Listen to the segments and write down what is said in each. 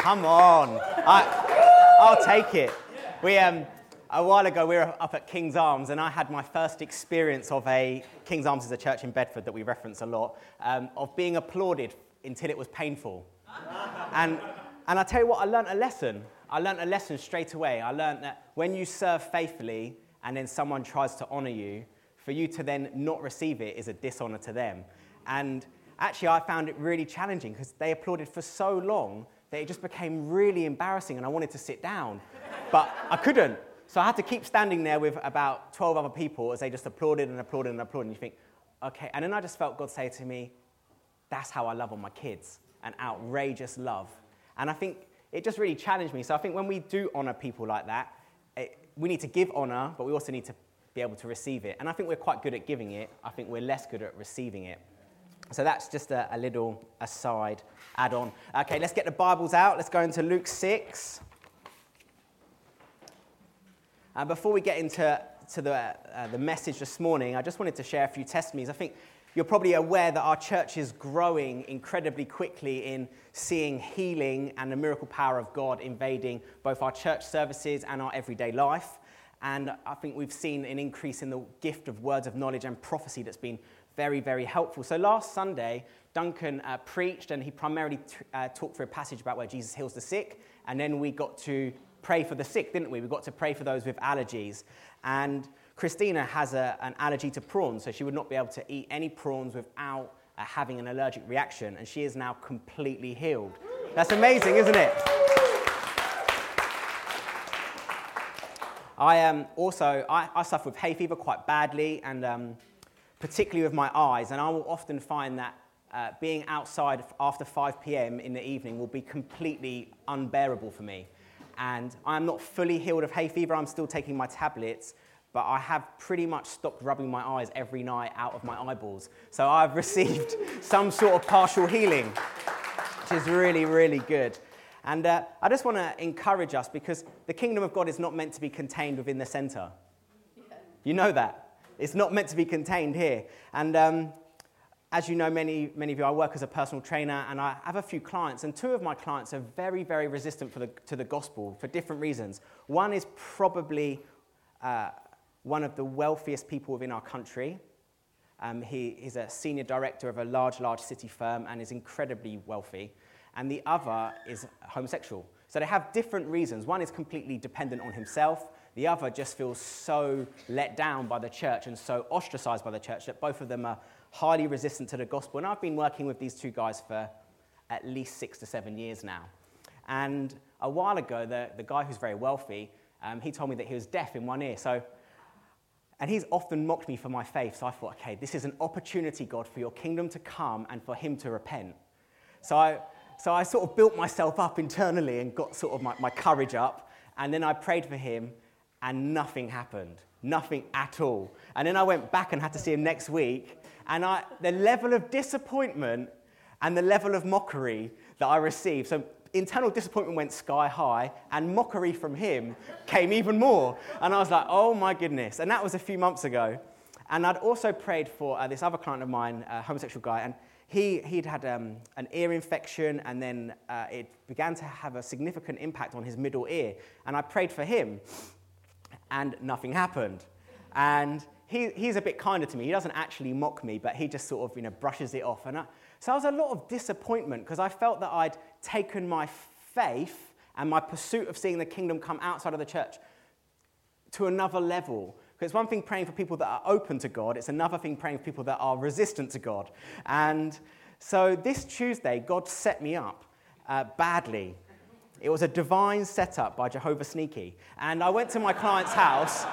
Come on. I'll take it. A while ago, we were up at King's Arms, and I had my first experience of King's Arms is a church in Bedford that we reference a lot, of being applauded until it was painful. And I tell you what, I learnt a lesson. I learnt a lesson straight away. I learnt that when you serve faithfully and then someone tries to honour you, for you to then not receive it is a dishonour to them. And actually, I found it really challenging because they applauded for so long that it just became really embarrassing and I wanted to sit down. But I couldn't. So I had to keep standing there with about 12 other people as they just applauded and applauded and applauded. And you think, okay. And then I just felt God say to me, that's how I love on my kids, an outrageous love. And I think it just really challenged me. So I think when we do honour people like that, we need to give honour, but we also need to be able to receive it. And I think we're quite good at giving it. I think we're less good at receiving it. So that's just a little aside, add-on. Okay, let's get the Bibles out. Let's go into Luke 6. Before we get into the message this morning, I just wanted to share a few testimonies. I think you're probably aware that our church is growing incredibly quickly in seeing healing and the miracle power of God invading both our church services and our everyday life. And I think we've seen an increase in the gift of words of knowledge and prophecy that's been very, very helpful. So last Sunday, Duncan preached, and he primarily talked through a passage about where Jesus heals the sick. And then we got to pray for the sick, didn't we? We got to pray for those with allergies. And Christina has an allergy to prawns, so she would not be able to eat any prawns without having an allergic reaction. And she is now completely healed. That's amazing, isn't it? I suffer with hay fever quite badly, and particularly with my eyes. And I will often find that being outside after 5 p.m. in the evening will be completely unbearable for me. And I'm not fully healed of hay fever. I'm still taking my tablets, but I have pretty much stopped rubbing my eyes every night out of my eyeballs. So I've received some sort of partial healing, which is really, really good. And I just want to encourage us, because the kingdom of God is not meant to be contained within the centre. Yeah. You know that. It's not meant to be contained here. And as you know, many of you, I work as a personal trainer, and I have a few clients, and 2 of my clients are very, very resistant to the gospel for different reasons. One is probably one of the wealthiest people within our country. He is a senior director of a large city firm and is incredibly wealthy. And the other is homosexual. So they have different reasons. One is completely dependent on himself. The other just feels so let down by the church and so ostracized by the church that both of them are highly resistant to the gospel. And I've been working with these 2 guys for at least 6 to 7 years now. And a while ago, the guy who's very wealthy, he told me that he was deaf in one ear. And he's often mocked me for my faith. So I thought, okay, this is an opportunity, God, for your kingdom to come and for him to repent. So I sort of built myself up internally and got sort of my courage up. And then I prayed for him, and nothing happened. Nothing at all. And then I went back and had to see him next week. And the level of disappointment and the level of mockery that I received, so internal disappointment went sky high, and mockery from him came even more. And I was like, oh my goodness. And that was a few months ago. And I'd also prayed for this other client of mine, a homosexual guy, and he'd had an ear infection, and then it began to have a significant impact on his middle ear. And I prayed for him, and nothing happened. And he's a bit kinder to me. He doesn't actually mock me, but he just sort of, brushes it off. So there was a lot of disappointment, because I felt that I'd taken my faith and my pursuit of seeing the kingdom come outside of the church to another level. Because it's one thing praying for people that are open to God. It's another thing praying for people that are resistant to God. And so this Tuesday, God set me up badly. It was a divine setup by Jehovah Sneaky. And I went to my client's house,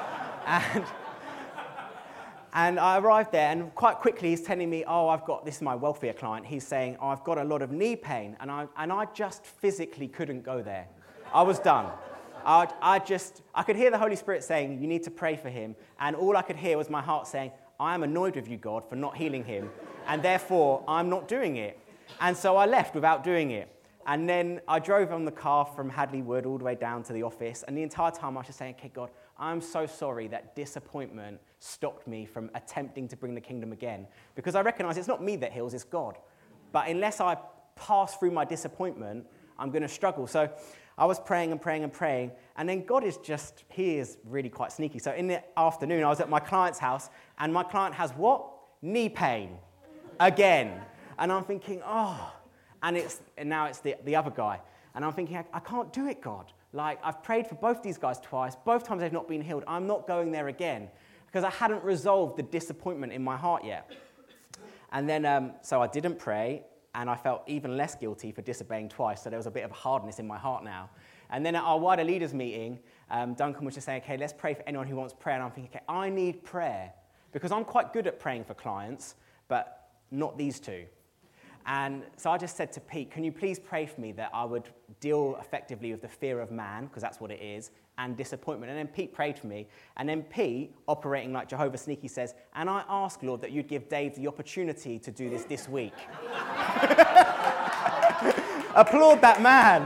and I arrived there, and quite quickly he's telling me, this is my wealthier client, he's saying, I've got a lot of knee pain, and I just physically couldn't go there. I was done. I could hear the Holy Spirit saying, you need to pray for him, and all I could hear was my heart saying, I am annoyed with you, God, for not healing him, and therefore I'm not doing it. And so I left without doing it. And then I drove on the car from Hadley Wood all the way down to the office, and the entire time I was just saying, okay, God, I'm so sorry that disappointment stopped me from attempting to bring the kingdom again. Because I recognize it's not me that heals, it's God. But unless I pass through my disappointment, I'm going to struggle. So I was praying and praying and praying, and then God he is really quite sneaky. So in the afternoon, I was at my client's house, and my client has what? Knee pain. Again. And I'm thinking, and now it's the other guy. And I'm thinking, I can't do it, God. Like, I've prayed for both these guys twice. Both times they've not been healed. I'm not going there again because I hadn't resolved the disappointment in my heart yet. And then, so I didn't pray, and I felt even less guilty for disobeying twice. So there was a bit of hardness in my heart now. And then at our wider leaders meeting, Duncan was just saying, okay, let's pray for anyone who wants prayer. And I'm thinking, okay, I need prayer because I'm quite good at praying for clients, but not these two. And so I just said to Pete, can you please pray for me that I would deal effectively with the fear of man, because that's what it is, and disappointment. And then Pete prayed for me. And then Pete, operating like Jehovah Sneaky, says, and I ask, Lord, that you'd give Dave the opportunity to do this week. Applaud that man.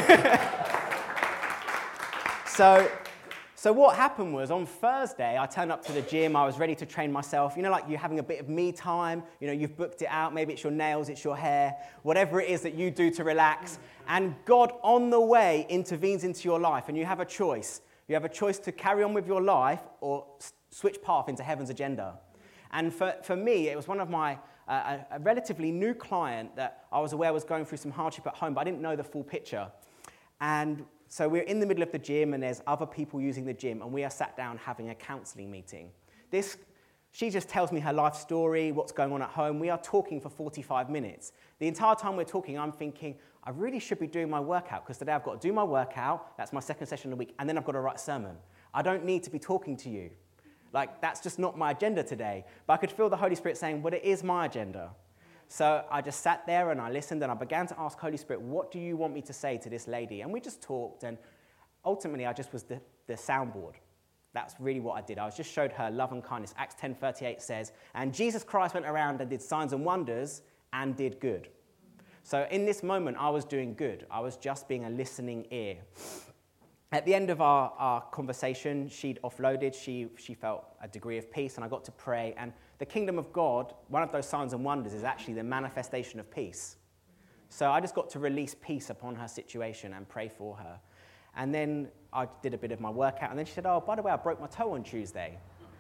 So what happened was, on Thursday, I turned up to the gym. I was ready to train myself. You know, like you're having a bit of me time. You know, you've booked it out. Maybe it's your nails, it's your hair, whatever it is that you do to relax. And God, on the way, intervenes into your life, and you have a choice. You have a choice to carry on with your life or switch path into heaven's agenda. And for me, it was one of my, a relatively new client that I was aware was going through some hardship at home, but I didn't know the full picture. And so we're in the middle of the gym, and there's other people using the gym, and we are sat down having a counselling meeting. She just tells me her life story, what's going on at home. We are talking for 45 minutes. The entire time we're talking, I'm thinking, I really should be doing my workout, because today I've got to do my workout, that's my second session of the week, and then I've got to write a sermon. I don't need to be talking to you. Like, that's just not my agenda today. But I could feel the Holy Spirit saying, well, it is my agenda. So I just sat there and I listened and I began to ask Holy Spirit, what do you want me to say to this lady? And we just talked, and ultimately I just was the soundboard. That's really what I did. I just showed her love and kindness. Acts 10:38 says, and Jesus Christ went around and did signs and wonders and did good. So in this moment, I was doing good. I was just being a listening ear. At the end of our conversation, she'd offloaded. She felt a degree of peace, and I got to pray. And the kingdom of God, one of those signs and wonders, is actually the manifestation of peace. So I just got to release peace upon her situation and pray for her. And then I did a bit of my workout, and then she said, oh, by the way, I broke my toe on Tuesday.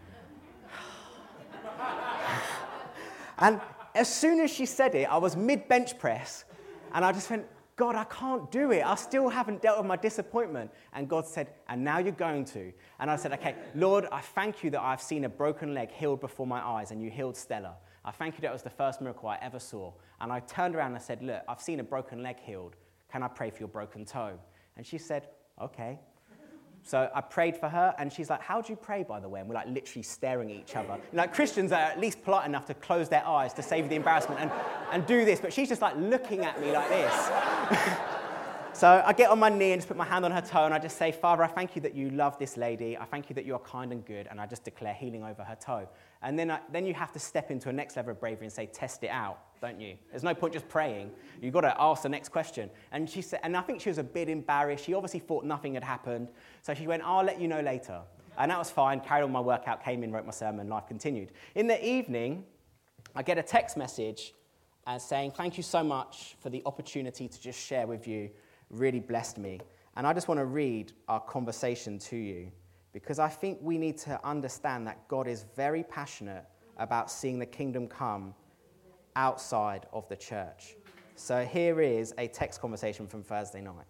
And as soon as she said it, I was mid-bench press, and I just went, God, I can't do it. I still haven't dealt with my disappointment. And God said, and now you're going to. And I said, okay, Lord, I thank you that I've seen a broken leg healed before my eyes, and you healed Stella. I thank you that was the first miracle I ever saw. And I turned around and I said, look, I've seen a broken leg healed. Can I pray for your broken toe? And she said, okay. So I prayed for her, and she's like, how do you pray, by the way? And we're like literally staring at each other. You know, like Christians are at least polite enough to close their eyes to save the embarrassment and do this, but she's just like looking at me like this. So I get on my knee and just put my hand on her toe, and I just say, Father, I thank you that you love this lady. I thank you that you are kind and good, and I just declare healing over her toe. And then you have to step into a next level of bravery and say, test it out, don't you? There's no point just praying. You've got to ask the next question. And she said, and I think she was a bit embarrassed. She obviously thought nothing had happened. So she went, I'll let you know later. And that was fine. Carried on my workout, came in, wrote my sermon, life continued. In the evening, I get a text message saying, thank you so much for the opportunity to just share with you. Really blessed me. And I just want to read our conversation to you, because I think we need to understand that God is very passionate about seeing the kingdom come outside of the church. So here is a text conversation from Thursday night.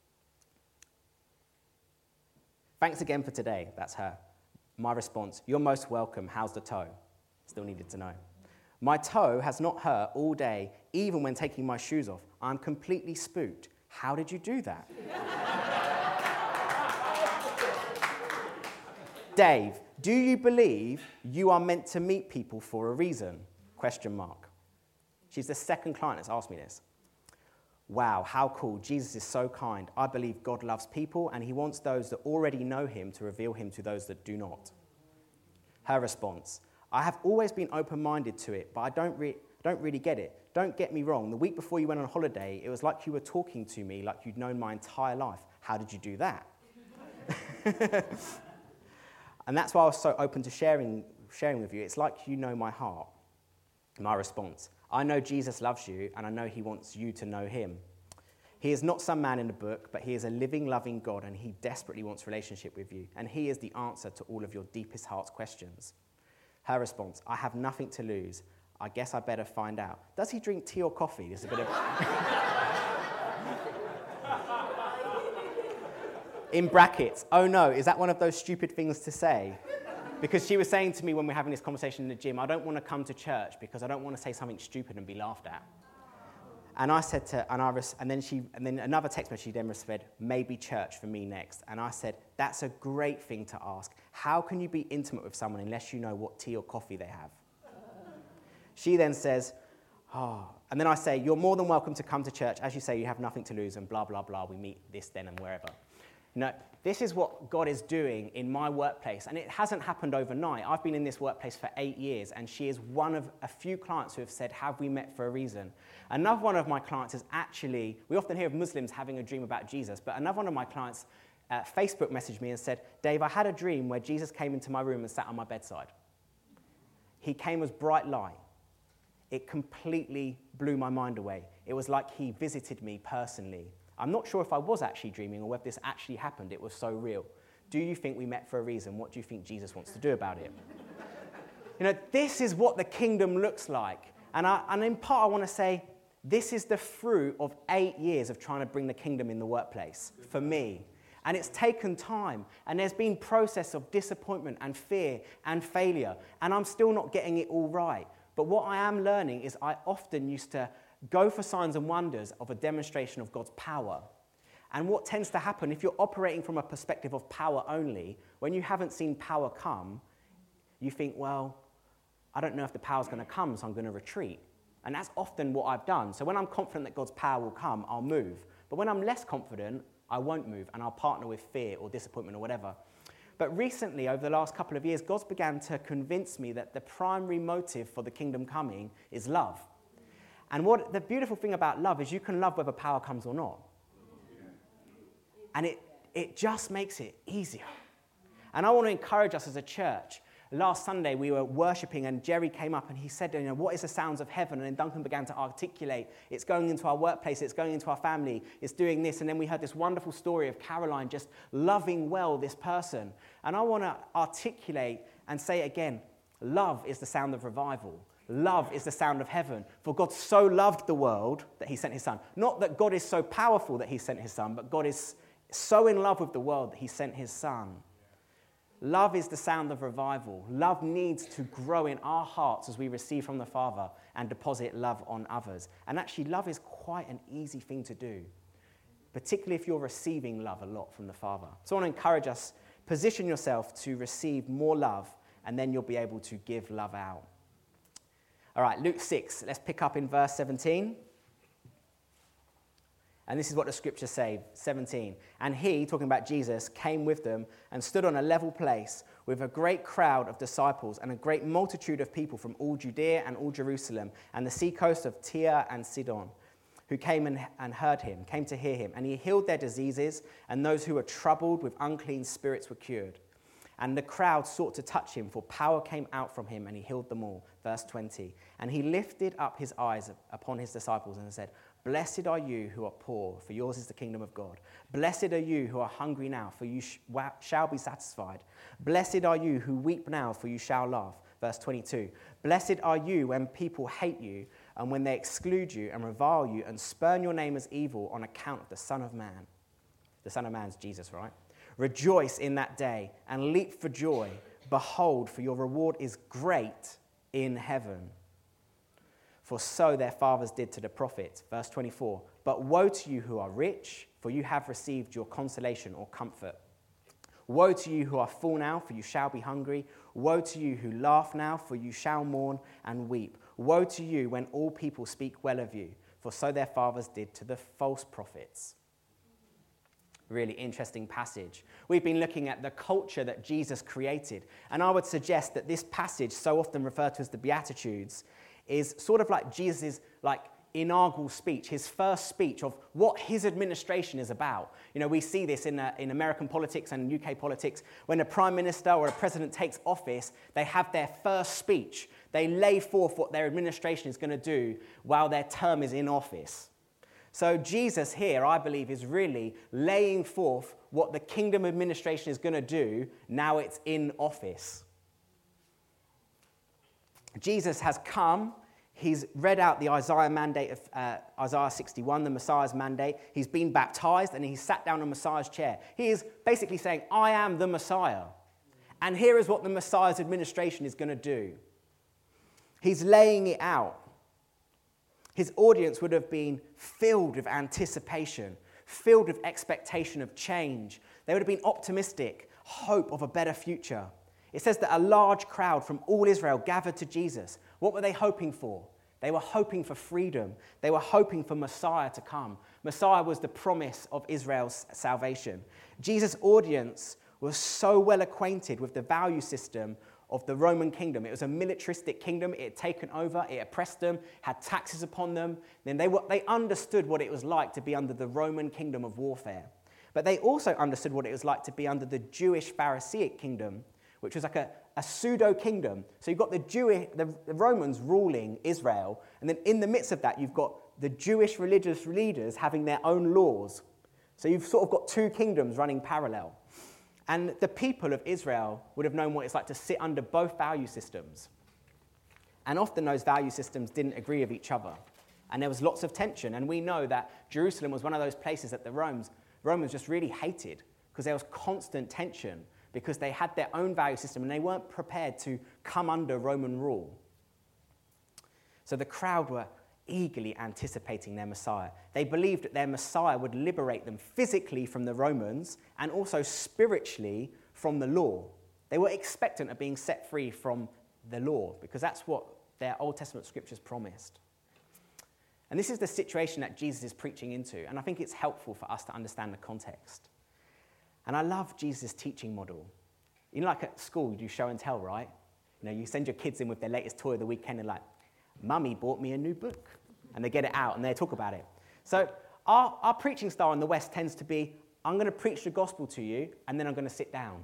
Thanks again for today. That's her. My response, you're most welcome. How's the toe? Still needed to know. My toe has not hurt all day, even when taking my shoes off. I'm completely spooked. How did you do that? Dave, do you believe you are meant to meet people for a reason? Question mark. She's the second client that's asked me this. Wow, how cool. Jesus is so kind. I believe God loves people, and he wants those that already know him to reveal him to those that do not. Her response. I have always been open-minded to it, but I don't really get it. Don't get me wrong. The week before you went on holiday, it was like you were talking to me like you'd known my entire life. How did you do that? And that's why I was so open to sharing with you. It's like you know my heart. My response. I know Jesus loves you, and I know he wants you to know him. He is not some man in a book, but he is a living, loving God, and he desperately wants relationship with you. And he is the answer to all of your deepest heart's questions. Her response, I have nothing to lose. I guess I better find out. Does he drink tea or coffee? There's a bit of... In brackets, oh no, is that one of those stupid things to say? Because she was saying to me when we were having this conversation in the gym, I don't want to come to church because I don't want to say something stupid and be laughed at. And I said to, and then another text message, she then said, maybe church for me next. And I said, that's a great thing to ask. How can you be intimate with someone unless you know what tea or coffee they have? She then says, and then I say, you're more than welcome to come to church. As you say, you have nothing to lose and blah, blah, blah. We meet this, then, and wherever. This is what God is doing in my workplace, and it hasn't happened overnight. I've been in this workplace for 8 years, and she is one of a few clients who have said, have we met for a reason? Another one of my clients is actually, we often hear of Muslims having a dream about Jesus, but another one of my clients Facebook messaged me and said, Dave, I had a dream where Jesus came into my room and sat on my bedside. He came as bright light. It completely blew my mind away. It was like he visited me personally. I'm not sure if I was actually dreaming or whether this actually happened. It was so real. Do you think we met for a reason? What do you think Jesus wants to do about it? This is what the kingdom looks like. And in part, I want to say, this is the fruit of 8 years of trying to bring the kingdom in the workplace for me. And it's taken time. And there's been process of disappointment and fear and failure. And I'm still not getting it all right. But what I am learning is I often used to go for signs and wonders of a demonstration of God's power. And what tends to happen, if you're operating from a perspective of power only, when you haven't seen power come, you think, well, I don't know if the power's going to come, so I'm going to retreat. And that's often what I've done. So when I'm confident that God's power will come, I'll move. But when I'm less confident, I won't move, and I'll partner with fear or disappointment or whatever. But recently, over the last couple of years, God's began to convince me that the primary motive for the kingdom coming is love. And what the beautiful thing about love is you can love whether power comes or not. And it just makes it easier. And I want to encourage us as a church. Last Sunday, we were worshipping, and Jerry came up and he said, what is the sounds of heaven? And then Duncan began to articulate, it's going into our workplace, it's going into our family, it's doing this. And then we heard this wonderful story of Caroline just loving well this person. And I want to articulate and say again, love is the sound of revival. Love is the sound of heaven. For God so loved the world that he sent his son. Not that God is so powerful that he sent his son, but God is so in love with the world that he sent his son. Love is the sound of revival. Love needs to grow in our hearts as we receive from the Father and deposit love on others. And actually, love is quite an easy thing to do, particularly if you're receiving love a lot from the Father. So I want to encourage us, position yourself to receive more love, and then you'll be able to give love out. All right, Luke 6, let's pick up in verse 17. And this is what the scriptures say, 17. And he, talking about Jesus, came with them and stood on a level place with a great crowd of disciples and a great multitude of people from all Judea and all Jerusalem and the seacoast of Tyre and Sidon, who came and heard him, came to hear him. And he healed their diseases, and those who were troubled with unclean spirits were cured. And the crowd sought to touch him, for power came out from him, and he healed them all. Verse 20. And he lifted up his eyes upon his disciples and said, Blessed are you who are poor, for yours is the kingdom of God. Blessed are you who are hungry now, for you shall be satisfied. Blessed are you who weep now, for you shall laugh. Verse 22. Blessed are you when people hate you, and when they exclude you and revile you and spurn your name as evil on account of the Son of Man. The Son of Man is Jesus, right? Rejoice in that day and leap for joy. Behold, for your reward is great in heaven. For so their fathers did to the prophets. Verse 24. But woe to you who are rich, for you have received your consolation or comfort. Woe to you who are full now, for you shall be hungry. Woe to you who laugh now, for you shall mourn and weep. Woe to you when all people speak well of you, for so their fathers did to the false prophets. Really interesting passage. We've been looking at the culture that Jesus created. And I would suggest that this passage, so often referred to as the Beatitudes, is sort of like Jesus' inaugural speech, his first speech of what his administration is about. We see this in American politics and UK politics. When a prime minister or a president takes office, they have their first speech. They lay forth what their administration is going to do while their term is in office. So Jesus here, I believe, is really laying forth what the kingdom administration is going to do now it's in office. Jesus has come. He's read out the Isaiah mandate of Isaiah 61, the Messiah's mandate. He's been baptized and he's sat down on Messiah's chair. He is basically saying, I am the Messiah. And here is what the Messiah's administration is going to do. He's laying it out. His audience would have been filled with anticipation, filled with expectation of change. They would have been optimistic, hope of a better future. It says that a large crowd from all Israel gathered to Jesus. What were they hoping for? They were hoping for freedom. They were hoping for Messiah to come. Messiah was the promise of Israel's salvation. Jesus' audience was so well acquainted with the value system of the Roman kingdom. It was a militaristic kingdom. It had taken over. It oppressed them, had taxes upon them. Then they understood what it was like to be under the Roman kingdom of warfare. But they also understood what it was like to be under the Jewish Pharisaic kingdom, which was like a pseudo-kingdom. So you've got the Romans ruling Israel, and then in the midst of that, you've got the Jewish religious leaders having their own laws. So you've sort of got two kingdoms running parallel. And the people of Israel would have known what it's like to sit under both value systems. And often those value systems didn't agree with each other. And there was lots of tension. And we know that Jerusalem was one of those places that the Romans just really hated, because there was constant tension, because they had their own value system and they weren't prepared to come under Roman rule. So the crowd were eagerly anticipating their Messiah. They believed that their Messiah would liberate them physically from the Romans and also spiritually from the law. They were expectant of being set free from the law, because that's what their Old Testament scriptures promised. And this is the situation that Jesus is preaching into, and I think it's helpful for us to understand the context. And I love Jesus' teaching model. You know, like at school, you do show and tell, right? You know, you send your kids in with their latest toy of the weekend and like, Mummy bought me a new book. And they get it out and they talk about it. So our preaching style in the West tends to be, I'm going to preach the gospel to you and then I'm going to sit down.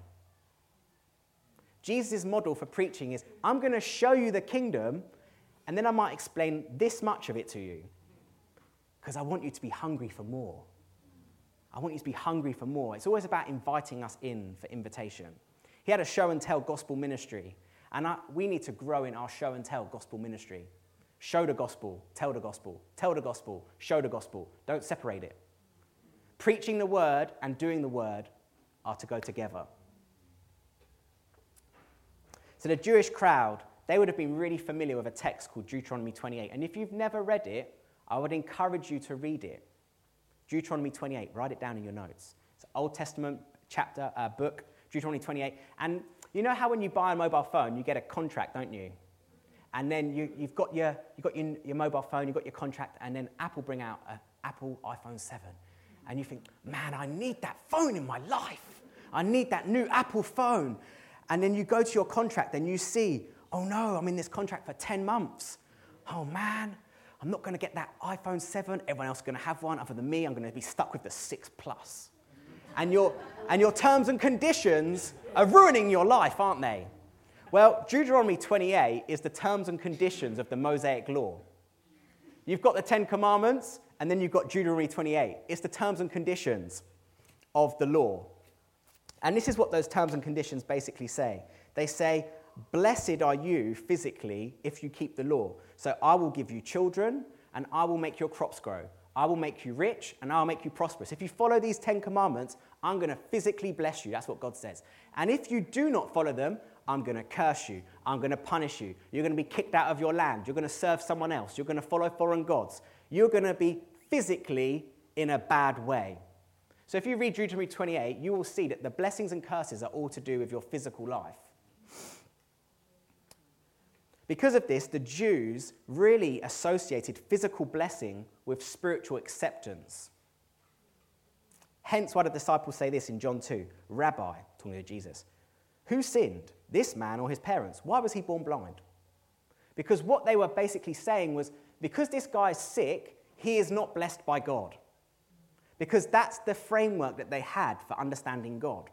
Jesus' model for preaching is, I'm going to show you the kingdom and then I might explain this much of it to you, because I want you to be hungry for more. I want you to be hungry for more. It's always about inviting us in for invitation. He had a show and tell gospel ministry, and we need to grow in our show and tell gospel ministry. Show the gospel, tell the gospel, tell the gospel, show the gospel. Don't separate it. Preaching the word and doing the word are to go together. So the Jewish crowd, they would have been really familiar with a text called Deuteronomy 28. And if you've never read it, I would encourage you to read it. Deuteronomy 28, write it down in your notes. It's an Old Testament book, Deuteronomy 28. And you know how when you buy a mobile phone, you get a contract, don't you? And then you've got your mobile phone, you've got your contract, and then Apple bring out an Apple iPhone 7. And you think, man, I need that phone in my life. I need that new Apple phone. And then you go to your contract and you see, oh no, I'm in this contract for 10 months. Oh man, I'm not going to get that iPhone 7. Everyone else is going to have one other than me. I'm going to be stuck with the 6 Plus. And your terms and conditions are ruining your life, aren't they? Well, Deuteronomy 28 is the terms and conditions of the Mosaic law. You've got the 10 Commandments, and then you've got Deuteronomy 28. It's the terms and conditions of the law. And this is what those terms and conditions basically say. They say, blessed are you physically if you keep the law. So I will give you children, and I will make your crops grow. I will make you rich, and I'll make you prosperous. If you follow these 10 commandments, I'm going to physically bless you. That's what God says. And if you do not follow them, I'm going to curse you. I'm going to punish you. You're going to be kicked out of your land. You're going to serve someone else. You're going to follow foreign gods. You're going to be physically in a bad way. So if you read Deuteronomy 28, you will see that the blessings and curses are all to do with your physical life. Because of this, the Jews really associated physical blessing with spiritual acceptance. Hence why the disciples say this in John 2, Rabbi, talking to Jesus, who sinned, this man or his parents? Why was he born blind? Because what they were basically saying was, because this guy is sick, he is not blessed by God. Because that's the framework that they had for understanding God.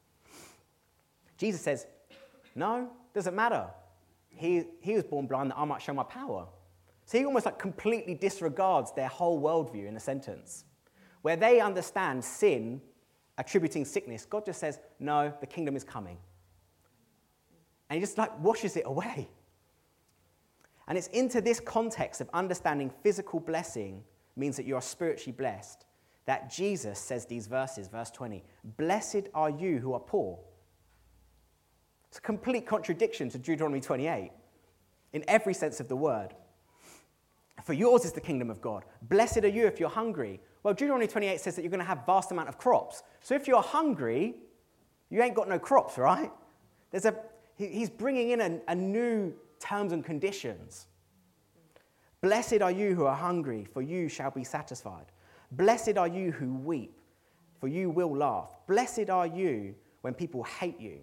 Jesus says, no, doesn't matter. He was born blind that I might show my power. So he almost like completely disregards their whole worldview in a sentence. Where they understand sin, attributing sickness, God just says, no, the kingdom is coming. And he just like washes it away. And it's into this context of understanding physical blessing means that you are spiritually blessed, that Jesus says these verses, verse 20, blessed are you who are poor. It's a complete contradiction to Deuteronomy 28 in every sense of the word. For yours is the kingdom of God. Blessed are you if you're hungry. Well, Deuteronomy 28 says that you're going to have vast amount of crops. So if you're hungry, you ain't got no crops, right? He's bringing in a new terms and conditions. Blessed are you who are hungry, for you shall be satisfied. Blessed are you who weep, for you will laugh. Blessed are you when people hate you,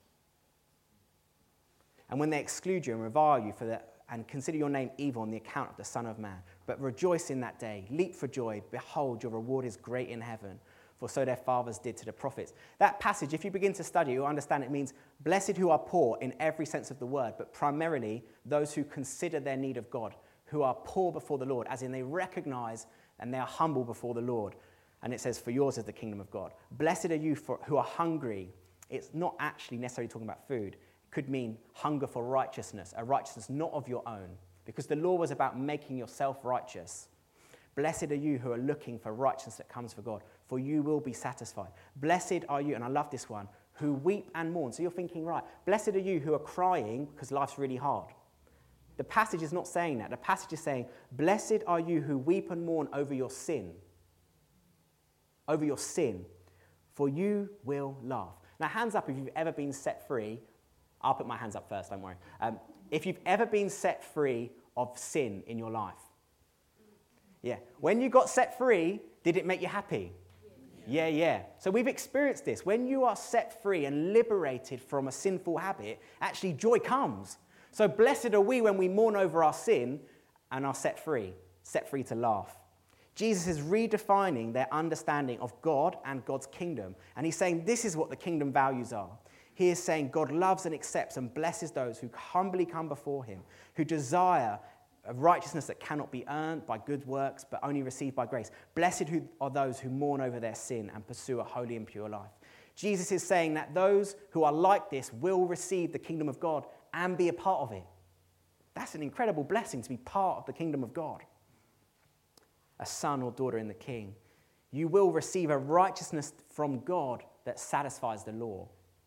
and when they exclude you and revile you and consider your name evil on the account of the Son of Man. But rejoice in that day, leap for joy, behold, your reward is great in heaven, for so their fathers did to the prophets. That passage, if you begin to study, you'll understand it means blessed who are poor in every sense of the word, but primarily those who consider their need of God, who are poor before the Lord, as in they recognize and they are humble before the Lord. And it says, for yours is the kingdom of God. Blessed are you who are hungry. It's not actually necessarily talking about food. Could mean hunger for righteousness, a righteousness not of your own, because the law was about making yourself righteous. Blessed are you who are looking for righteousness that comes from God, for you will be satisfied. Blessed are you, and I love this one, who weep and mourn. So you're thinking, right, blessed are you who are crying because life's really hard. The passage is not saying that. The passage is saying, blessed are you who weep and mourn over your sin. Over your sin, for you will laugh. Now, hands up if you've ever been set free. I'll put my hands up first, don't worry. If you've ever been set free of sin in your life. Yeah. When you got set free, did it make you happy? Yeah. So we've experienced this. When you are set free and liberated from a sinful habit, actually joy comes. So blessed are we when we mourn over our sin and are set free to laugh. Jesus is redefining their understanding of God and God's kingdom. And he's saying this is what the kingdom values are. He is saying God loves and accepts and blesses those who humbly come before him, who desire a righteousness that cannot be earned by good works, but only received by grace. Blessed are those who mourn over their sin and pursue a holy and pure life. Jesus is saying that those who are like this will receive the kingdom of God and be a part of it. That's an incredible blessing to be part of the kingdom of God. A son or daughter in the King. You will receive a righteousness from God that satisfies the law.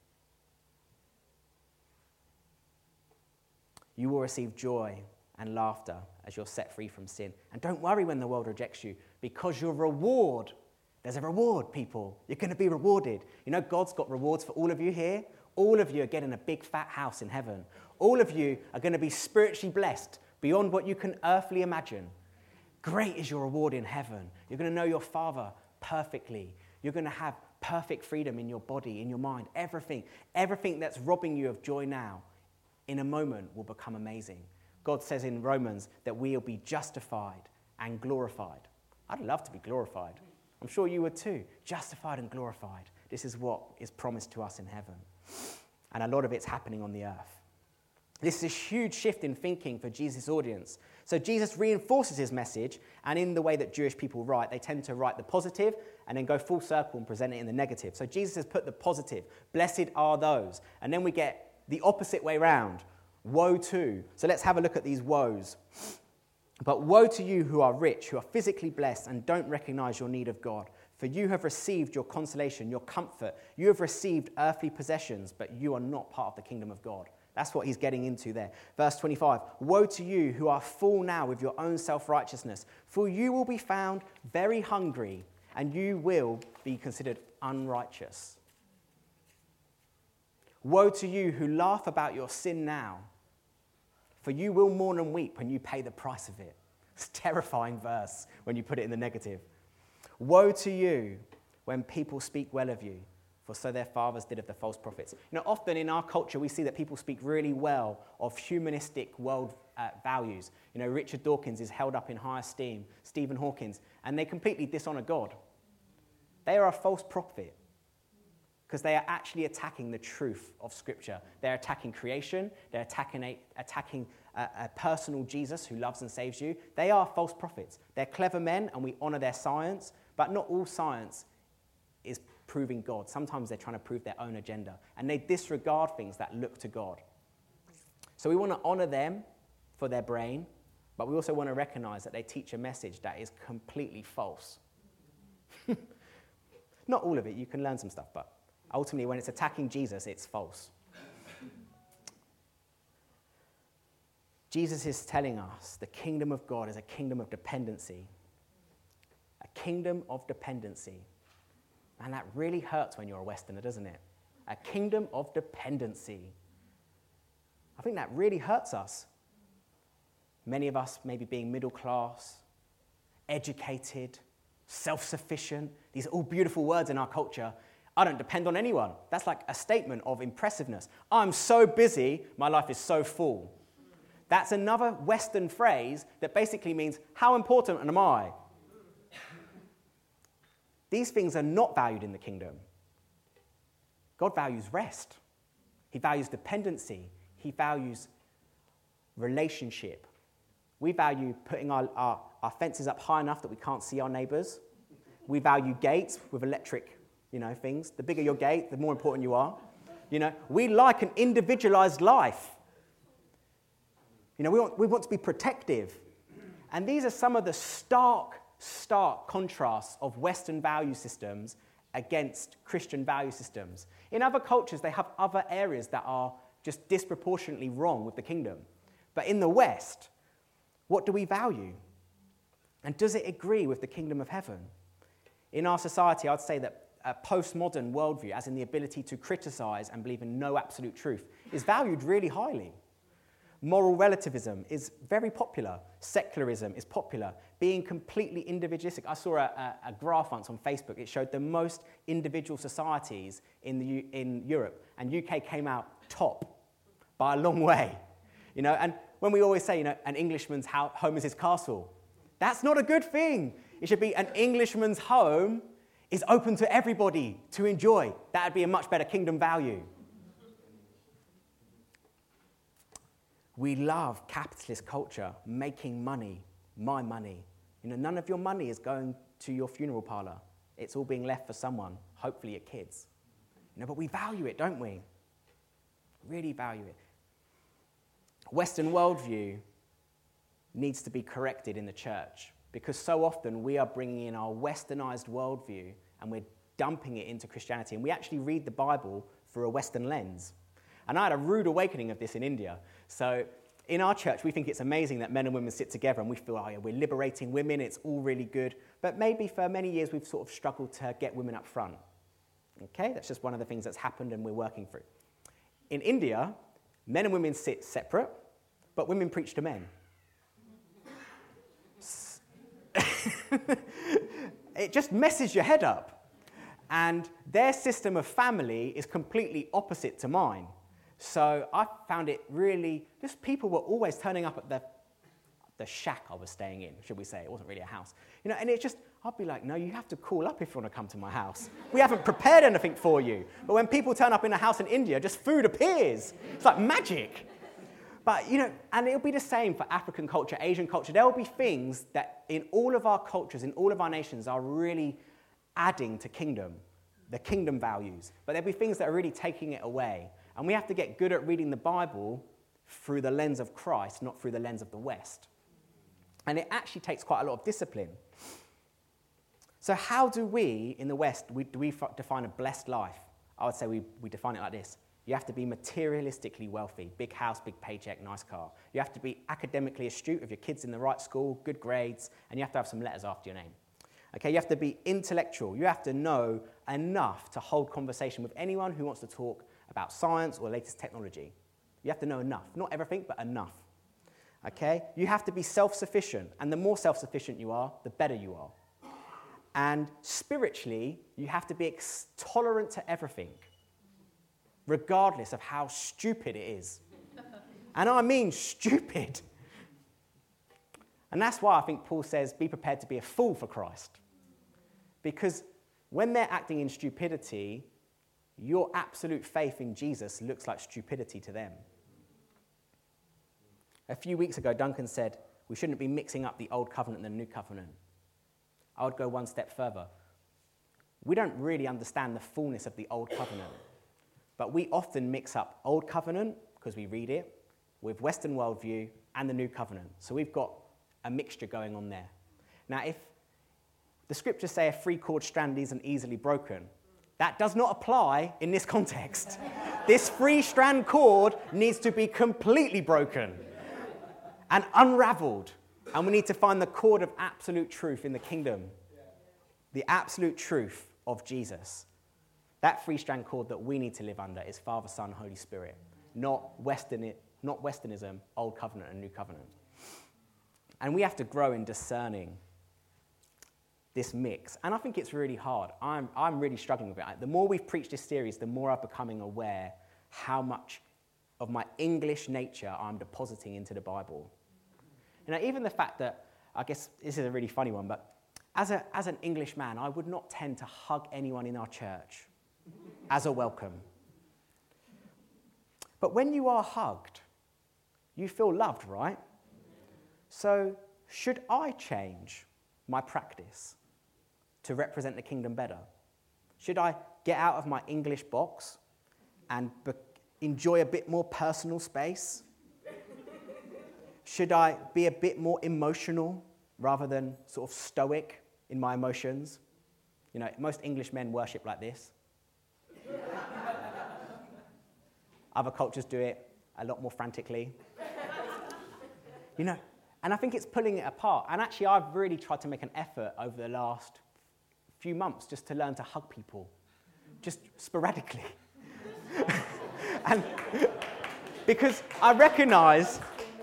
You will receive joy and laughter as you're set free from sin. And don't worry when the world rejects you, because your reward, there's a reward, people. You're going to be rewarded. You know, God's got rewards for all of you here. All of you are getting a big fat house in heaven. All of you are going to be spiritually blessed beyond what you can earthly imagine. Great is your reward in heaven. You're going to know your Father perfectly. You're going to have perfect freedom in your body, in your mind, everything that's robbing you of joy now, in a moment will become amazing. God says in Romans that we'll be justified and glorified. I'd love to be glorified. I'm sure you would too. Justified and glorified. This is what is promised to us in heaven. And a lot of it's happening on the earth. This is a huge shift in thinking for Jesus' audience. So Jesus reinforces his message, and in the way that Jewish people write, they tend to write the positive and then go full circle and present it in the negative. So Jesus has put the positive, blessed are those. And then we get the opposite way round, woe to. So let's have a look at these woes. But woe to you who are rich, who are physically blessed and don't recognize your need of God. For you have received your consolation, your comfort. You have received earthly possessions, but you are not part of the kingdom of God. That's what he's getting into there. Verse 25, woe to you who are full now with your own self-righteousness, for you will be found very hungry, and you will be considered unrighteous. Woe to you who laugh about your sin now, for you will mourn and weep when you pay the price of it. It's a terrifying verse when you put it in the negative. Woe to you when people speak well of you, for so their fathers did of the false prophets. You know, often in our culture we see that people speak really well of humanistic world values. You know, Richard Dawkins is held up in high esteem, Stephen Hawking, and they completely dishonor God. They are a false prophet, because they are actually attacking the truth of Scripture. They're attacking creation. They're attacking a personal Jesus who loves and saves you, they are false prophets. They're clever men, and we honour their science, but not all science is proving God. Sometimes they're trying to prove their own agenda, and they disregard things that look to God. So we want to honour them for their brain, but we also want to recognise that they teach a message that is completely false. Not all of it, you can learn some stuff, but ultimately when it's attacking Jesus, it's false. Jesus is telling us the kingdom of God is a kingdom of dependency. A kingdom of dependency. And that really hurts when you're a Westerner, doesn't it? A kingdom of dependency. I think that really hurts us. Many of us maybe being middle class, educated, self-sufficient. These are all beautiful words in our culture. I don't depend on anyone. That's like a statement of impressiveness. I'm so busy, my life is so full. That's another Western phrase that basically means, how important am I? These things are not valued in the kingdom. God values rest. He values dependency. He values relationship. We value putting our fences up high enough that we can't see our neighbours. We value gates with electric, things. The bigger your gate, the more important you are. We like an individualised life. We want to be protective. And these are some of the stark contrasts of Western value systems against Christian value systems. In other cultures, they have other areas that are just disproportionately wrong with the kingdom. But in the West, what do we value? And does it agree with the kingdom of heaven? In our society, I'd say that a postmodern worldview, as in the ability to criticize and believe in no absolute truth, is valued really highly. Moral relativism is very popular. Secularism is popular. Being completely individualistic. I saw a graph once on Facebook. It showed the most individual societies in Europe, and UK came out top by a long way. And when we always say, an Englishman's home is his castle, that's not a good thing. It should be an Englishman's home is open to everybody to enjoy. That would be a much better kingdom value. We love capitalist culture, making money, my money. None of your money is going to your funeral parlour. It's all being left for someone, hopefully your kids. But we value it, don't we? Really value it. Western worldview needs to be corrected in the church because so often we are bringing in our westernized worldview and we're dumping it into Christianity, and we actually read the Bible through a Western lens. And I had a rude awakening of this in India. So in our church, we think it's amazing that men and women sit together and we feel, we're liberating women, it's all really good. But maybe for many years, we've sort of struggled to get women up front. Okay, that's just one of the things that's happened and we're working through. In India, men and women sit separate, but women preach to men. It just messes your head up. And their system of family is completely opposite to mine. So I found it really, just people were always turning up at the shack I was staying in, should we say. It wasn't really a house. And it's just, I'd be like, no, you have to call up if you want to come to my house. We haven't prepared anything for you. But when people turn up in a house in India, just food appears. It's like magic. But, and it'll be the same for African culture, Asian culture. There will be things that in all of our cultures, in all of our nations, are really adding to the kingdom values. But there'll be things that are really taking it away. And we have to get good at reading the Bible through the lens of Christ, not through the lens of the West. And it actually takes quite a lot of discipline. So how do we, in the West, do we define a blessed life? I would say we define it like this. You have to be materialistically wealthy, big house, big paycheck, nice car. You have to be academically astute, with your kids in the right school, good grades, and you have to have some letters after your name. Okay, you have to be intellectual. You have to know enough to hold conversation with anyone who wants to talk about science or latest technology. You have to know enough. Not everything, but enough. Okay? You have to be self-sufficient. And the more self-sufficient you are, the better you are. And spiritually, you have to be tolerant to everything, regardless of how stupid it is. And I mean stupid. And that's why I think Paul says, be prepared to be a fool for Christ. Because when they're acting in stupidity, your absolute faith in Jesus looks like stupidity to them. A few weeks ago, Duncan said we shouldn't be mixing up the Old Covenant and the New Covenant. I would go one step further. We don't really understand the fullness of the Old Covenant, but we often mix up Old Covenant, because we read it, with Western worldview and the New Covenant. So we've got a mixture going on there. Now, if the scriptures say a three-chord strand isn't easily broken, that does not apply in this context. This three-strand cord needs to be completely broken and unraveled. And we need to find the cord of absolute truth in the kingdom. The absolute truth of Jesus. That three-strand cord that we need to live under is Father, Son, Holy Spirit. Not Westernism, Old Covenant and New Covenant. And we have to grow in discerning this mix. And I think it's really hard. I'm really struggling with it. The more we've preached this series, the more I'm becoming aware how much of my English nature I'm depositing into the Bible. You know, even the fact that, I guess this is a really funny one, but as an English man, I would not tend to hug anyone in our church as a welcome. But when you are hugged, you feel loved, right? So should I change my practice to represent the kingdom better? Should I get out of my English box and enjoy a bit more personal space? Should I be a bit more emotional rather than sort of stoic in my emotions? You know, most English men worship like this. Other cultures do it a lot more frantically. You know, and I think it's pulling it apart. And actually, I've really tried to make an effort over the last few months just to learn to hug people, just sporadically. And because I recognize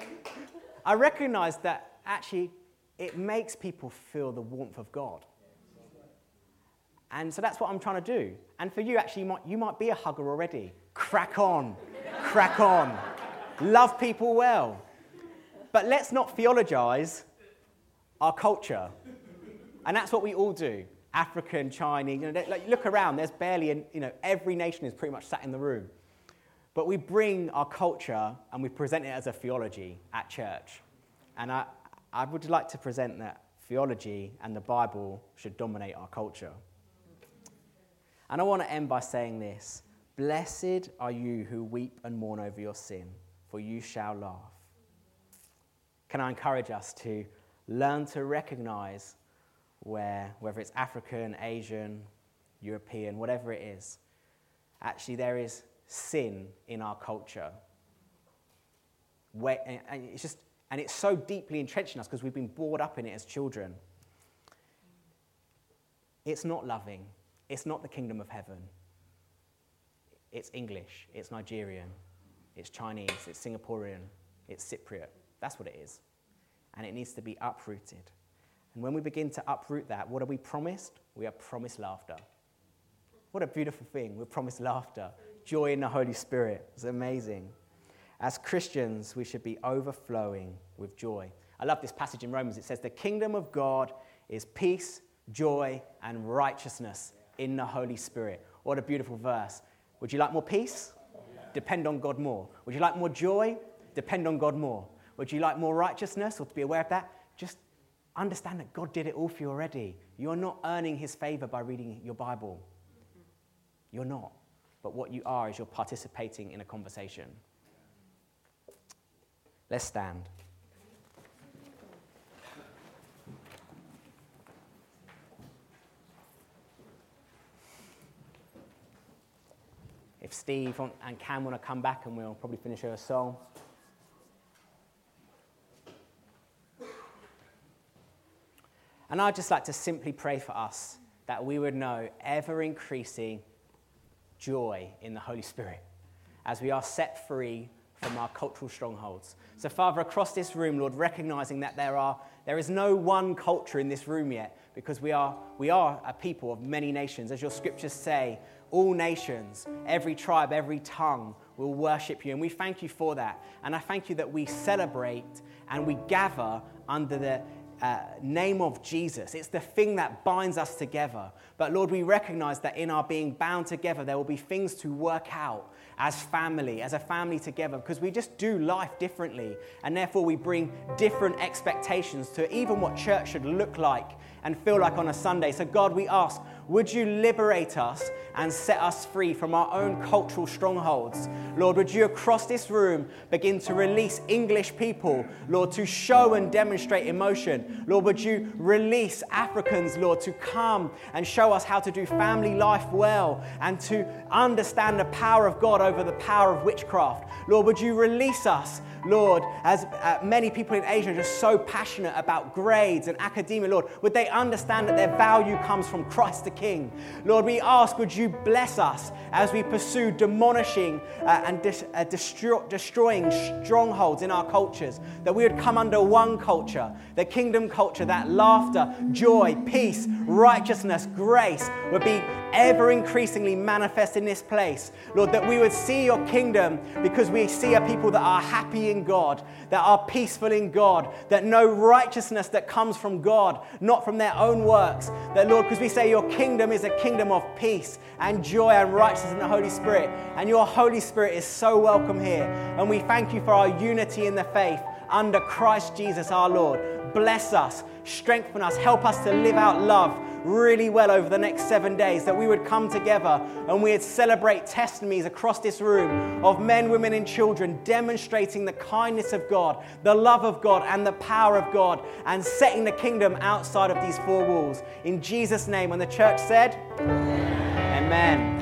that actually it makes people feel the warmth of God. And so that's what I'm trying to do. And for you, actually, you might be a hugger already. Crack on. Crack on. Love people well. But let's not theologize our culture. And that's what we all do. African, Chinese, like, look around, there's barely, every nation is pretty much sat in the room. But we bring our culture and we present it as a theology at church. And I would like to present that theology and the Bible should dominate our culture. And I want to end by saying this. Blessed are you who weep and mourn over your sin, for you shall laugh. Can I encourage us to learn to recognize whether it's African, Asian, European, whatever it is, actually there is sin in our culture. And it's so deeply entrenched in us because we've been brought up in it as children. It's not loving. It's not the kingdom of heaven. It's English. It's Nigerian. It's Chinese. It's Singaporean. It's Cypriot. That's what it is. And it needs to be uprooted. And when we begin to uproot that, what are we promised? We are promised laughter. What a beautiful thing. We're promised laughter. Joy in the Holy Spirit. It's amazing. As Christians, we should be overflowing with joy. I love this passage in Romans. It says, the kingdom of God is peace, joy, and righteousness in the Holy Spirit. What a beautiful verse. Would you like more peace? Depend on God more. Would you like more joy? Depend on God more. Would you like more righteousness or to be aware of that? Just understand that God did it all for you already. You're not earning his favor by reading your Bible. You're not. But what you are is you're participating in a conversation. Let's stand. If Steve and Cam want to come back, and we'll probably finish with a song. And I'd just like to simply pray for us that we would know ever-increasing joy in the Holy Spirit as we are set free from our cultural strongholds. So, Father, across this room, Lord, recognizing that there is no one culture in this room yet, because we are a people of many nations. As your scriptures say, all nations, every tribe, every tongue will worship you. And we thank you for that. And I thank you that we celebrate and we gather under the name of Jesus. It's the thing that binds us together. But Lord, we recognize that in our being bound together, there will be things to work out as a family together, because we just do life differently. And therefore we bring different expectations to even what church should look like and feel like on a Sunday. So God, we ask, would you liberate us and set us free from our own cultural strongholds? Lord, would you across this room begin to release English people, Lord, to show and demonstrate emotion? Lord, would you release Africans, Lord, to come and show us how to do family life well and to understand the power of God over the power of witchcraft? Lord, would you release us, Lord, as many people in Asia are just so passionate about grades and academia, Lord, would they understand that their value comes from Christ the King? Lord, we ask, would you bless us as we pursue demolishing and destroying strongholds in our cultures, that we would come under one culture, the kingdom culture, that laughter, joy, peace, righteousness, grace would be ever increasingly manifest in this place. Lord, that we would see your kingdom because we see a people that are happy in God, that are peaceful in God, that know righteousness that comes from God, not from their own works. That, Lord, because we say your kingdom is a kingdom of peace and joy and righteousness in the Holy Spirit, and your Holy Spirit is so welcome here. And we thank you for our unity in the faith under Christ Jesus our Lord. Bless us, strengthen us, help us to live out love really well over the next 7 days, that we would come together and we would celebrate testimonies across this room of men, women and children demonstrating the kindness of God, the love of God and the power of God, and setting the kingdom outside of these four walls. In Jesus' name, and the church said, Amen.